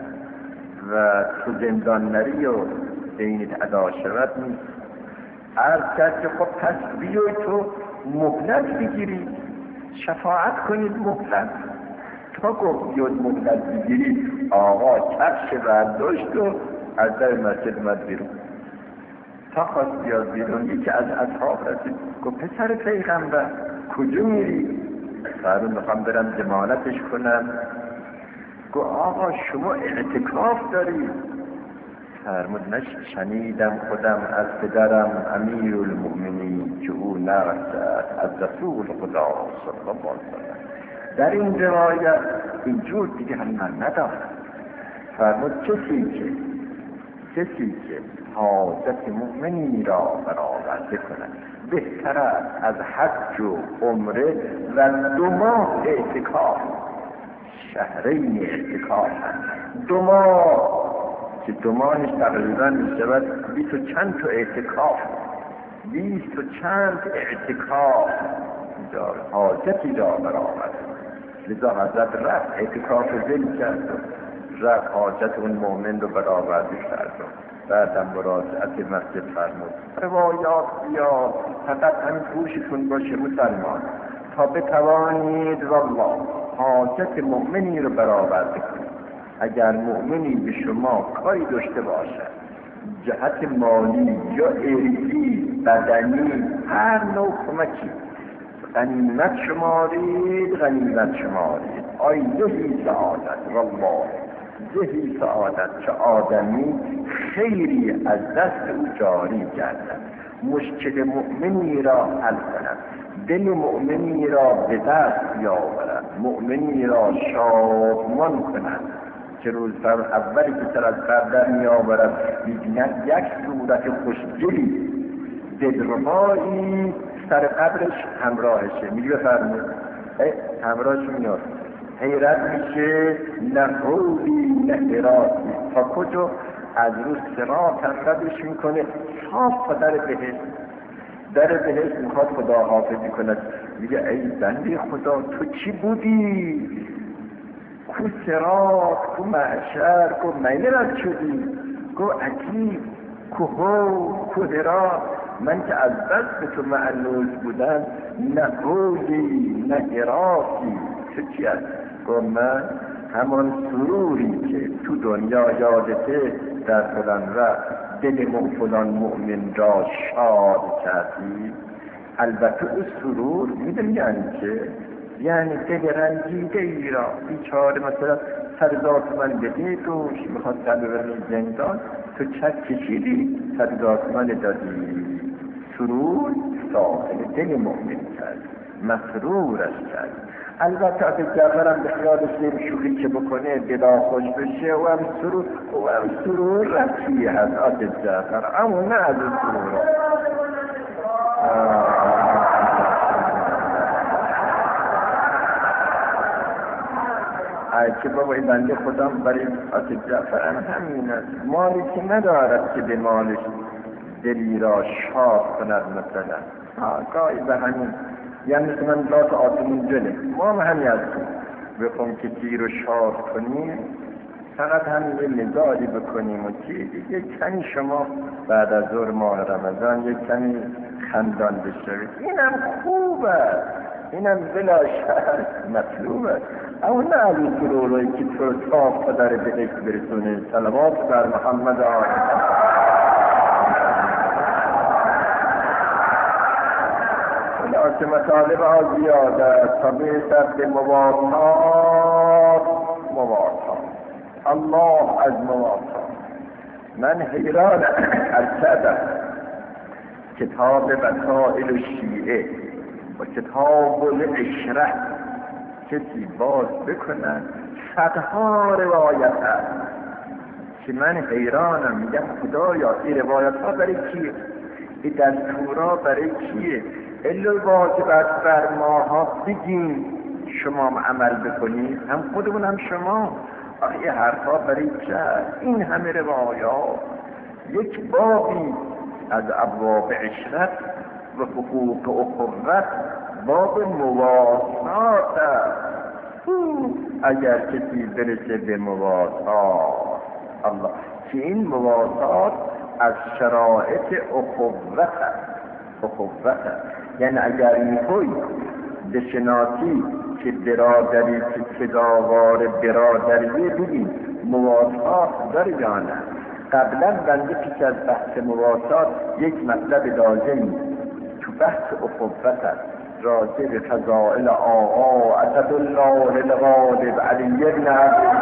و تو زندان نری و دینت ادا شود نیست. عرض کرد که خب پس بیای تو مهلت بگیری، شفاعت کنید مهلت. تا گفت بیاد مهلت بگیری، آقا کفش برداشت و از در مسجد اومد بیرون. تا خواست بیاد بیرون یکی از اصحاب رسید گفت پسر پیغمبر کجا میری؟ فرمود میخوام برم ضمانتش کنم. گفت آقا شما اعتکاف داری؟ فرمود نه، شنیدم خودم از پدرم امیر المؤمنین که او نقل از رسول خدا صلی الله علیه وسلم در این روایت اینجور دیگه هم من ندارم. فرمود کسی که کسی که حاجت مؤمنی را برآورده کند بهتر است از حج و عمره و دو ماه اعتکاف. شهرین اعتکاف دو ماه که دو ماهش تقریبا می شود بیست و چند تا اعتکاف، بیست و چند اعتکاف حاجتی را برآورده. لذا حضرت رفت اعتکاف ذل کرد و رفت حاجت اون مؤمن رو برآورده کرد. بعدم مراجعت مسجد فرمود روایات بیا فقط همین گوشتون باشه مسلمان تا بتوانید والله حاجت مؤمنی رو برآورده کنید. اگر مؤمنی به شما کاری داشته باشد، جهت مالی یا ارثی بدنی هر نوع کمکی، غنیمت شمارید غنیمت شمارید آی زهی سعادت والله زهی سعادت که آدمی خیری از دست او جاری گردد، مشکل مؤمنی را حل کند، دل مؤمنی را به دست بیاورد، مؤمنی را شادمان کند که روز اولی که سر از قبر می آورد می‌بیند یک صورت خوشگلی دلربایی سر قبرش همراهشه. میگه بفرمایید همراهش میاد، حیرت میشه، نه حولی نه اراتی تا کجا از روز صراط ترقبش میکنه صاف تا در بهشت. در بهشت میخواد خدا حافظی کند، میگه ای بنده خدا تو چی بودی؟ کو صراط کو محشر کو مینه رد شدی؟ کو عجیب کو هو کو هرات، من که از بس به تو معنوز بودم نه حولی نه اراتی تو چی هست؟ گفت من همان سروری که تو دنیا یادته در فلان و دل فلان مؤمن را شاد کردی. البته او سرور میدونی یعنی که یعنی دل رنجیده ای را بیچاره مثلا سرزاد من بده دوش میخواد سر ببرنی زندان، تو چک کشیدی سرزاد من دادی. سرور ساحل دل مؤمن کرد، مسرورش کرد. البته اگه جعفرم به خیالش نیم شوخی که بکنه بلا خوش بشه و هم سرور و هم سرور رفتی هست آده جعفر اما نه از سرور ای که بابا این بنده خودم برای آده جعفر هم همین است مالی که ندارد که به مالش دلی را شاد کند مثلا گاهی به همین یعنی مثل من لات آسمون جله ما هم همین هستیم بخون که تیر رو شاد کنیم فقط همین یه مزاجی بکنیم و که یک کمی شما بعد از ظهر ماه رمضان یک کمی خندان بشوید اینم خوبه اینم بلا شک مطلوبه اما نه علی سروروی که تو رو تاق داره به دک برسونه صلوات بر محمد آقا که مطالب ها زیاده طبیعت به مواسات مواسات الله از مواسات من حیران ارشدم کتاب وسائل شیعه و کتاب العشره کسی باز بکنن صدها روایت هست که من حیرانم میگم خدایا این روایت ها برای کیه این دستورا برای کیه الا واجبت بر ماها بگیم شما عمل بکنید هم خودمون هم شما آخه حرفا برای چه این همه روایات یک بابی از ابواب عشرت و حقوق اخوت باب مواسات اگر کسی برسه به مواسات الله که این مواسات از شرایط اخوت اخوت یعنی اگر میخوی بشناسی که برادری که سزاوار برادریه ببین مواسات داره یا نه قبلا بنده پیش از بحث مواسات یک مطلب لازمی تو بحث اخوت است راجع به فضائل آقا اسدالله الغالب علی بن ابی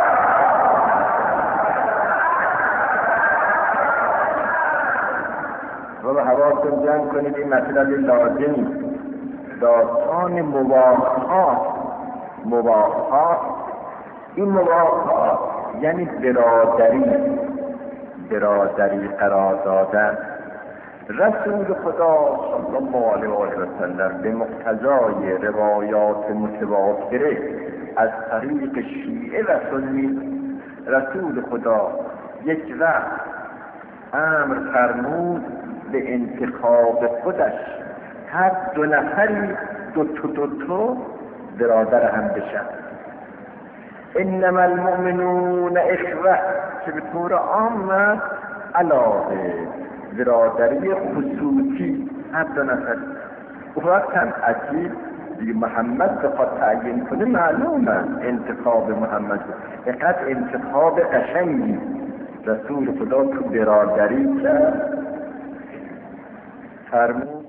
و حواستون جمع کنید این مطلب لازمی داستان مواخات مواخات این مواخات یعنی برادری برادری قرار دادن رسول خدا صلی الله علیه و سلم به مقتضای روایات متواتره از طریق شیعه و سنی رسول خدا یک وقت امر فرمود به انتخاب خودش هر دو نفری دو تو دو تو برادر هم بشن انما المؤمنون اخوه که به طور عام علاقه برادری خصوصی هر دو نفر وقت هم عجیب دیگه محمد بخواد تعیین کنه معلومه انتخاب محمد اقد انتخاب قشنگی رسول خدا تو برادری کرد فرمود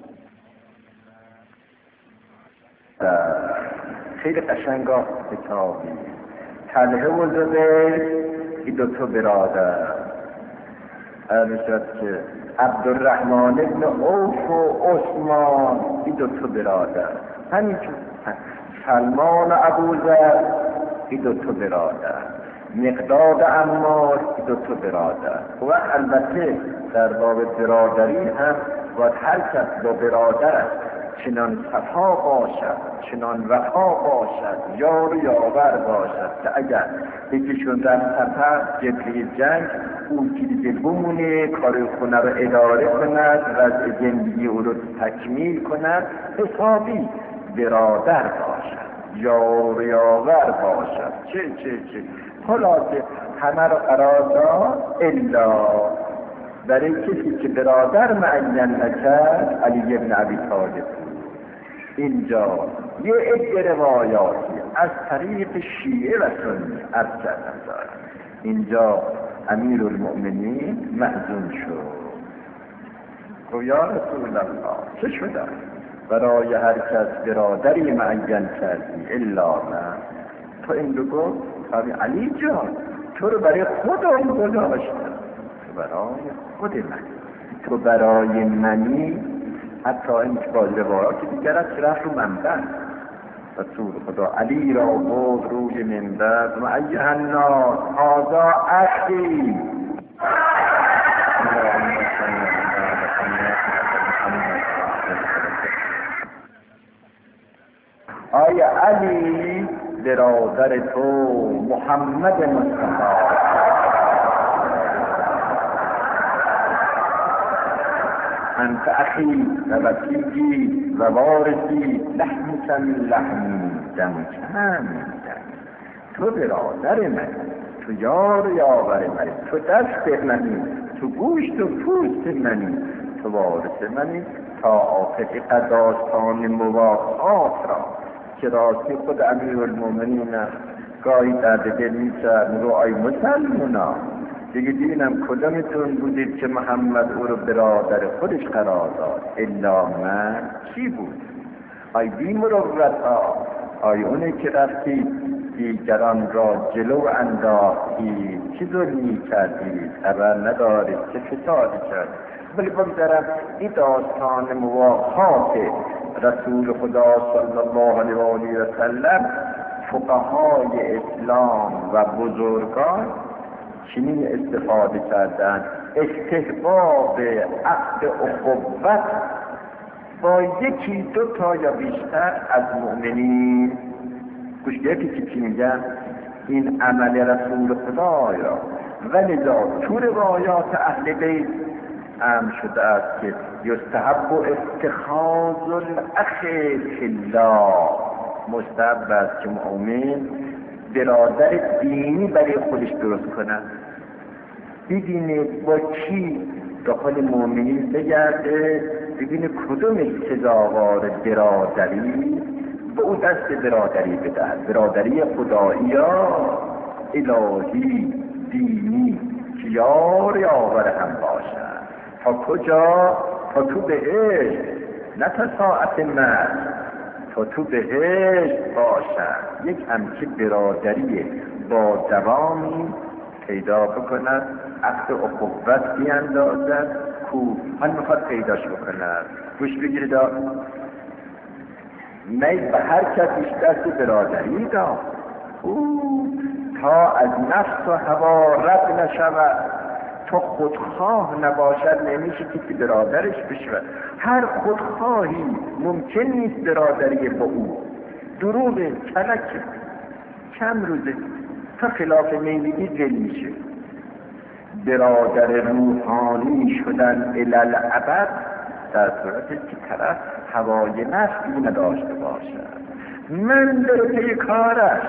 خیلی قشنگا کتابی طلحه و زبیر این دوتا برادر همیشد که عبدالرحمن ابن عوف و عثمان این دوتا برادر همینجور سلمان و ابوذر این دوتا برادر مقداد عمار این دوتا برادر و البته در باب برادری هم باید هر کس با برادرش چنان صفا باشد چنان وفا باشد یار و یاور باشد که اگر یکیشون در سفر جبهه جنگ اون که دیگه بمونه کار خونه رو اداره کند وضع زندگی او رو تکمیل کند حسابی برادر باشد یار و یاور باشد چه چه چه خلاصه همه رو قرار داد الا برای کسی که برادر معین نکرد علی بن ابی طالب اینجا یه عده روایاتی از طریق شیعه و سنی از کردن دارد اینجا امیر المؤمنین معزون شد گفت یا رسول الله چه شده برای هر کس برادری معین کردی الا من تو این رو گفت علی جان تو رو برای خودم گذاشتم تو برای خود من تو برای منی حتی این که باز روایات دیگر از رفت رو منبع رسول خدا علی را بود روی منبر و ایها الناس هذا اخی آیا علی برادر تو محمد مصطفی انت اخی و وسیعی و وارثی لحمک من لحمی دمک من دمی. تو برادر من، تو یار یاور من، تو دست منی، تو گوشت و پوست منی، تو وارث منی تا آخر قضاستان مواقعات را که راستی خود امیرالمومنین گاهی درد دل می‌کرد رو ای مسلمونا دیگه دینم کدامتون بودید که محمد او رو برادر خودش قرار داد؟ الا من چی بود؟ آی بی مروت ها، آی اونه که رفتی دیگران را جلو انداختی، چی ظلمی کردید؟ خبر ندارید چه فسادی کرد؟ ولی بگذارم این داستان مواقعات رسول خدا صلی الله علیه و آله و سلم، فقهای اسلام و بزرگان چنین استفاده کردن. استحباب عقد اخوت با یکی دو تا یا بیشتر از مؤمنین. گوش گرفتی چی میگن؟ این عمل رسول خدا را ولذا تو روایات اهل بیت امر شده است که یستحب اتخاذ الاخ فی الله، مستحب است که مؤمن برادر دینی برای خودش درست کنه. ببینید با کی داخل مؤمنین بگرده، ببینه کدوم سزاوار برادری به او دست برادری بدهد. برادری خدایی یا الهی دینی که یار یاور هم باشد. تا کجا؟ تا تو بهشت، نه تا ساعت مرد، تا تو بهشت باشد. یک همچین برادری با دوامی پیدا بکند، عقد اخوت بیاندازد کو من میخواد پیداش بکند. گوش بگیرید، میل به هر کسیش دست برادری داد او تا از نفس و هوا رد نشود، تا خودخواه نباشد نمیشه که برادرش بشود. هر خودخواهی ممکن نیست برادری با او. دروغ کلک چند روزه تا خلاف میلی دل میشه. برادر روحانی شدن الالعبد در صورتی که طرف هوای نفسی نداشته باشد. من در پی کارش،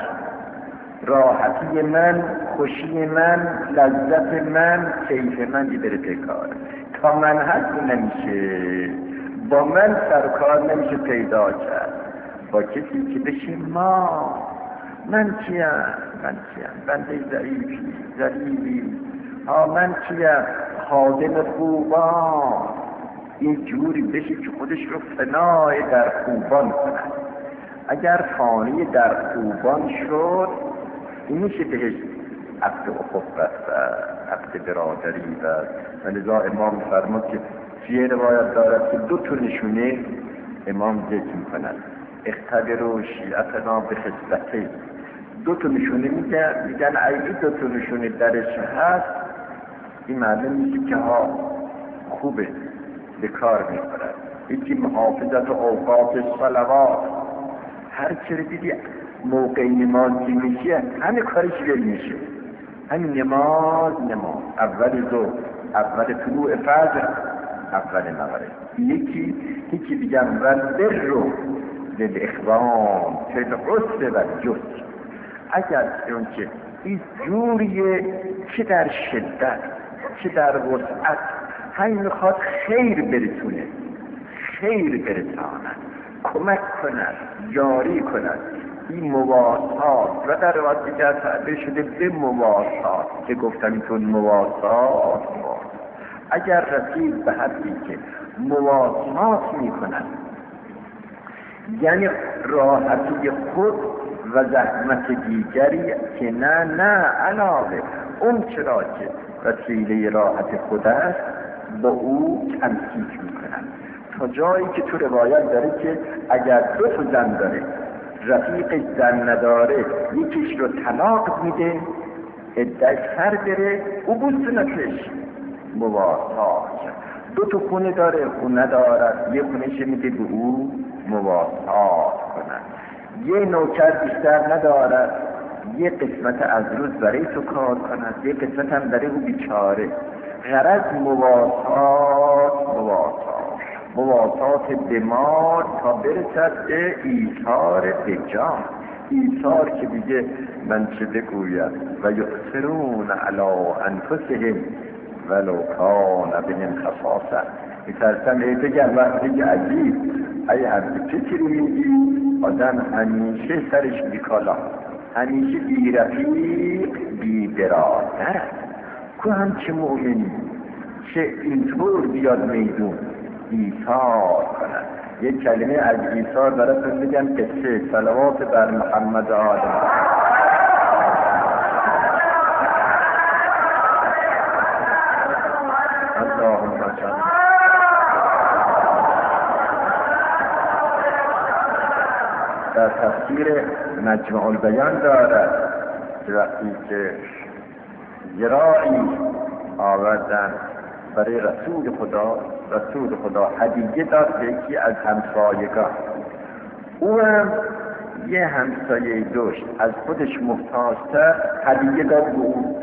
راحتی من، خوشی من، لذت من، کیف من در پی کار. تا من هست نمیشه، با من سرکار نمیشه پیدا کرد. با کسی که بشه ما من کیم؟ من کیم؟ بنده ضعیفی ضعیفی ها من کیم؟ خادم خوبان. این جوری بشه که خودش رو فنای در خوبان کند. اگر فانی در خوبان شد این میشه بهش عقد اخوت و عقد برادری و ولذا امام فرمود که فیه روایت دارد که دو تا نشونه امام ذکر میکند. اختبروا شیعتنا به خصلتین. دو تا نشونه میگن میگن اگه دو تا نشونه درش هست این معلوم میشه که ها خوبه، به کار میخورد. یکی محافظت و اوقات صلوات، هر چیزی دیدی موقع نمازی میشه همه کارش ول میشه. همین نماز نماز اول ظهر، اول طلوع فجر، اول مغرب. یکی یکی دیگه اول بر رو للاخوان فی العسر و الجسر. اگر اون که این جوریه که در شدت که در وسعت همین میخواد خیر برسونه، خیر برساند، کمک کند، جاری کند. این مواسات و در روایت دیگر تعبیر شده به مواسات که گفتم اینطور مواسات. اگر رسید به حدی که مواسات میکند، یعنی راحتی خود و زحمت دیگری که نه نه علاوه اون چرا که وسیله راحت خود است با او تمسیک میکنند. تا جایی که تو روایت داره که اگر دو تا زن داره رفیق زن نداره یکیش رو طلاق میده، عده‌اش سر بره، او بوسونتش، مواسات. دو تا خونه داره، او ندارد، یه خونهش میده به او، مواسات کنن. یه نوکر بیشتر ندارد، یه قسمت از روز برای تو کار کند، یه قسمت هم برای او بیچاره. غرض مواسات، مواسات مواسات دمار تا برسد به ایثار بجان. ایثار که دیگه من چه بگویم، و یؤثرون علی انفسهم ولو کان بهم خصاصه. میترسم ای بگم وقتی که عجیب ای همچه چیزی میگی، آدم همیشه سرش بیکالا، همیشه بی رفیق بی برادر. که همچه مؤمنی چه اینطور بیاد میدون ایثار کنن. یک کلمه از ایثار براتون بگم، قصه صلوات بر محمد آدم. اللهم صل. در تفسیر مجمع البیان دارد که وقتی که یراعی آوردن برای رسول خدا، رسول خدا هدیه داد به یکی از همسایگان. او هم یه همسایه داشت، از خودش محتاج‌تر، هدیه داد به او.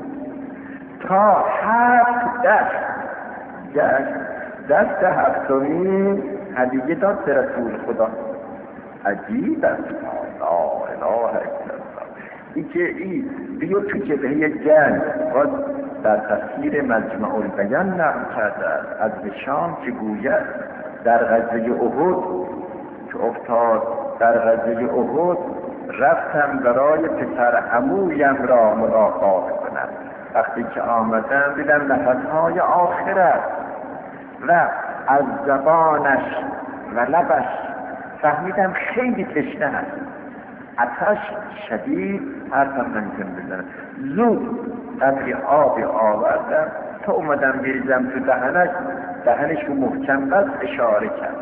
تا هفت دست دست دست هفتمی هدیه داد به رسول خدا. عجیب است. لا اله الا الله. این که این بیو تو جبهه جنگ باز در تفسیر مجمع البیان نقل کرده از شام که گوید در غزوه احد که افتاد، در غزوه احد رفتم برای پسر عمویم را ملاقات کنم. وقتی که آمدم دیدم نفسهای آخرت و از زبانش و لبش فهمیدم خیلی تشنه هست. آتش شدید حرفم نمیتونم بزنم. زود قدری آبی آوردم تا اومدم بریزم تو دهنش، دهنش رو محکم بس اشاره کرد.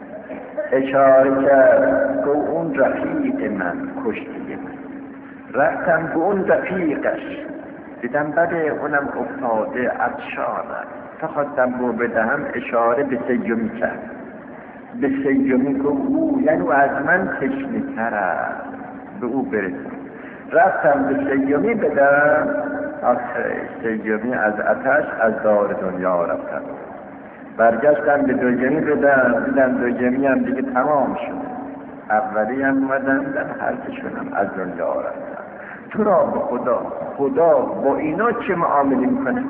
اشاره کرد که اون رفیق من کشتی من. رفتم به اون رفیقش، دیدم بده اونم افتاده عطشانه، تا خواستم رو بدهم اشاره به سیومی کرد. به سیومی که او یعنی از من تشنه تر است، به او برسم. رفتم به سیومی بدم، آخه سیومی از آتش از دار دنیا رفتم. برگشتم به دوجمی بدم، دیدم دوجمی هم دیگه تمام شد. اولی هم اومدم دیدم حرفشونم از دنیا رفتم. تو را به خدا، خدا با اینا چه معامله میکنه؟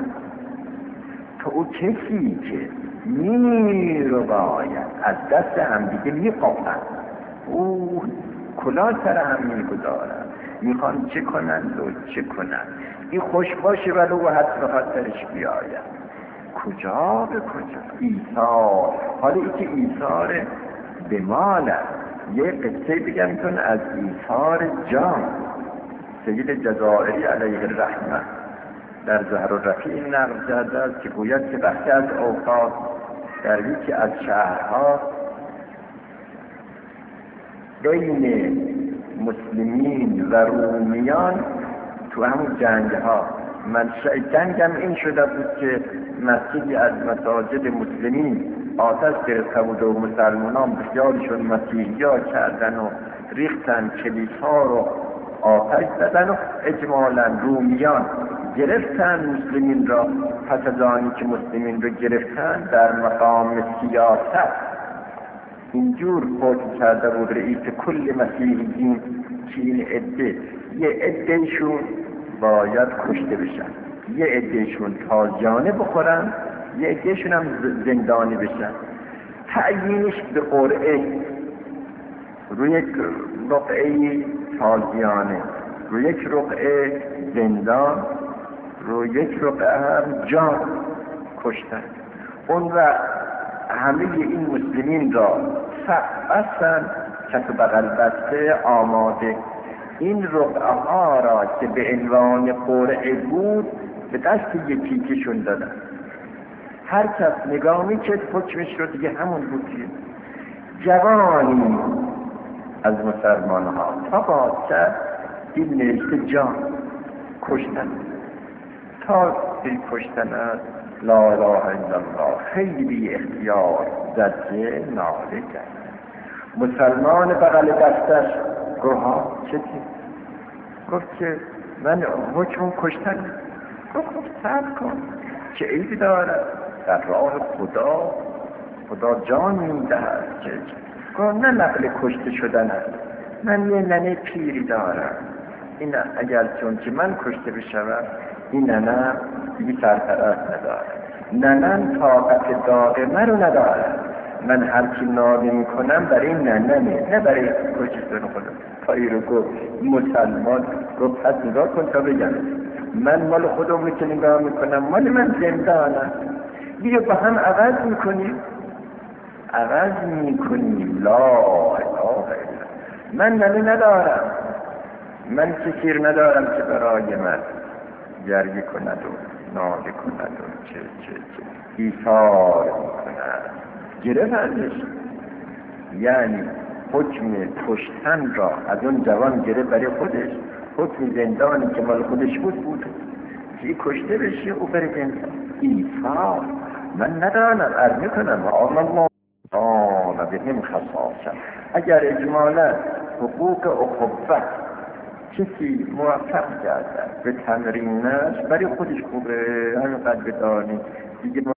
تو او کسی که می رو باید از دست هم دیگه می قاپن، او کلا سر هم می گذارن، میخوان چه کنن و چه کنن. این خوش باشه ولو و حد به خاطرش بیاید. کجا به کجا ایثار. حالا ای که ایثار به مال است. یه قصه بگم تون از ایثار جان. سید جزائری علیه الرحمه در زهر الرفیع نقل کرده است که گوید که وقتی از اوقات در یکی از شهرها بین مسلمین و رومیان تو همون جنگ ها، منشأ جنگم این شده بود که مسجدی از مساجد مسلمین آتش گرفته بود و مسلمانان بسیارشون مسیحیا کردن و ریختن کلیسا رو آتش زدن و اجمالا رومیان گرفتن مسلمین را. پس از آنی که مسلمین را گرفتن در مقام سیاست اینجور حکم کرده بود رئیس کل مسیحیین که این عده یه عدهشون باید کشته بشن، یه عدهشون تازیانه بخورن، یه عدهشون هم زندانی بشن. تعیینش به قرعه، روی یک رقعه تازیانه، روی یک رقعه زندان، روی یک رقعه هم جان کشتن. اون وقت همه این مسلمین را صف بستن، کف بغل بسته آماده. این رقعه ها را که به عنوان قرعه بود به دست یکی کشون دادن. هر کس نگاه میکرد حکمش رو دیگه همون بود. جوانی از مسلمان ها تا باز کرد این نوشته جان کشتن تا این کشتن است. لا اله الا الله خیلی بی اختیار زجه ناله کرد. مسلمان بغل دستش گفت ها چه چی؟ گفت که من حکم کشتن. گفت صبر کن چه عیبی دارد در راه خدا، خدا جان میدهد. چه گفت نه نقل کشته شدن است، من یه ننه پیری دارم، این اگر چون که من کشته بشوم این ننه دیگه سرپرست نداره، ننم طاقت داغ من رو نداره، من هر چی ناله میکنم برای ننمه نه برای کشتن خودم. تا ای رو گفت مسلمان گفت پس نگاه کن تا بگم من مال خودم رو که نگاه میکنم مال من زندانم، بیا با هم عوض میکنیم عوض میکنیم. لا اله الا من ننه ندارم، من کسیر ندارم که برای من گریه کند و ناله کند و چه چه چه ایثار کند. گرفت ازش، یعنی حکم کشتن را از اون جوان گرفت برای خودش، حکم زندانی که مال خودش بود بود که کشته بشه او بره زندان. ایثار من ندارم عرض میکنم الله آه بهم خصاصه. اگر اجمالا حقوق اخوت کسی موفق کرده به تمرینش برای خودش خوبه، همینقدر بدانید دیگه